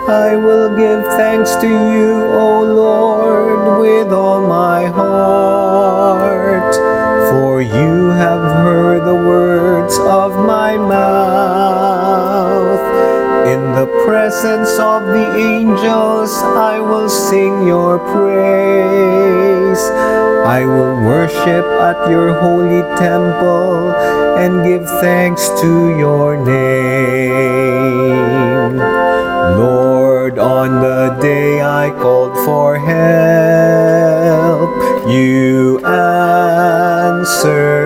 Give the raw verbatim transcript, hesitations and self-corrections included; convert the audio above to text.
I will give thanks to you, O Lord, with all my heart. For you have heard the words of my mouth. In the presence of the angels, I will sing your praise. I will worship at your holy temple and give thanks to your name. Lord, on the day I called for help, you answered